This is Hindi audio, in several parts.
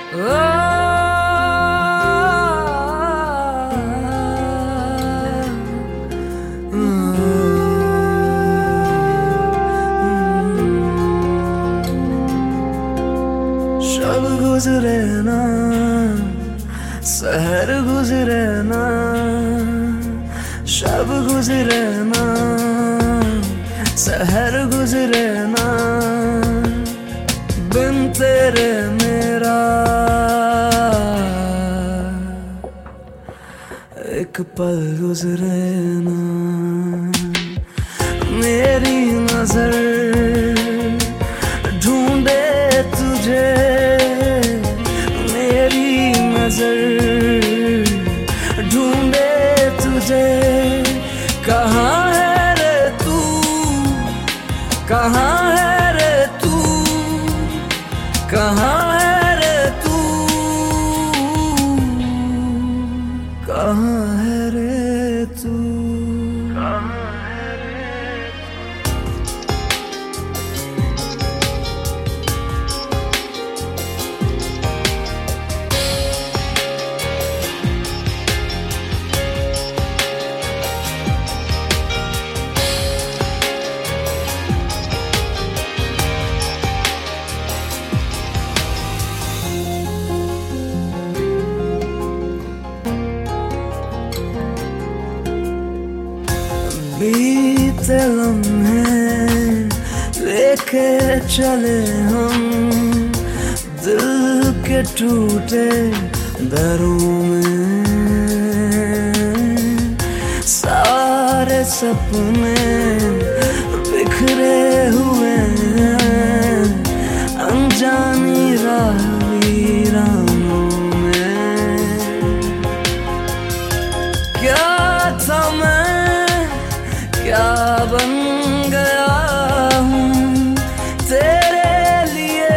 शब गुजरे ना सहर गुजरे ना, शब गुजरे ना सहर गुजरे ना, बिन तेरे मेरा एक पल गुजरे ना। मेरी नजर ढूंढे तुझे, मेरी नजर ढूंढे तुझे, कहाँ है रे तू, कहाँ है रे तू, कहाँ है रे तू, कहाँ है रे तू, कहाँ है रे बीते लम्हे लेके चले हम दिल के टूटे दरों में, सारे सपने बिखरे हुए हैं अनजानी राह वीरानों में। क्या था मैं, क्या बन गया हूँ तेरे लिए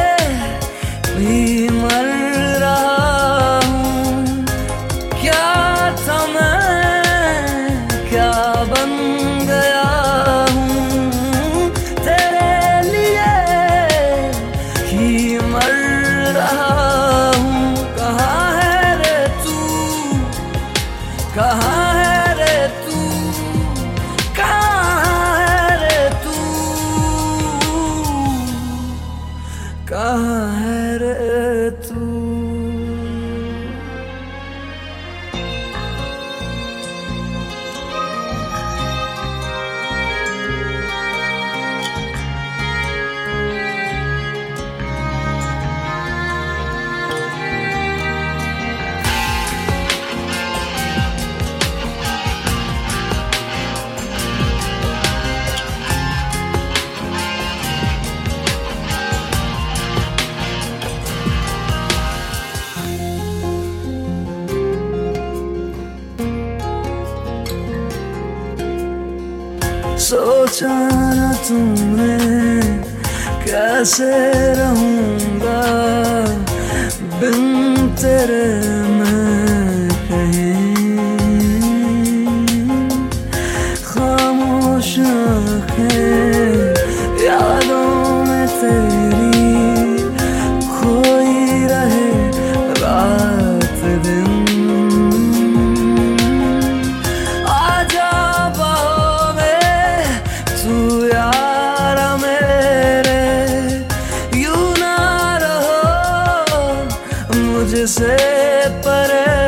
भी मर रहा हूँ। क्या था मैं, क्या बन गया हूँ तेरे लिए ही मर रहा हूँ। कहाँ है रे तू, कहाँ है रे तू, कहाँ है रे तू, कहाँ है रे तू। सोचा न तूने कैसे रहूंगा बिन तेरे मैं कहीं, खामोश आँखें यादों में तेरी खोई रहे रात दिन। मुझसे परे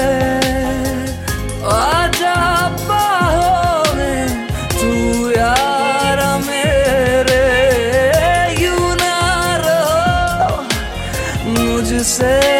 आजा बाहों में तू यार मेरे, यूं ना रहो मुझसे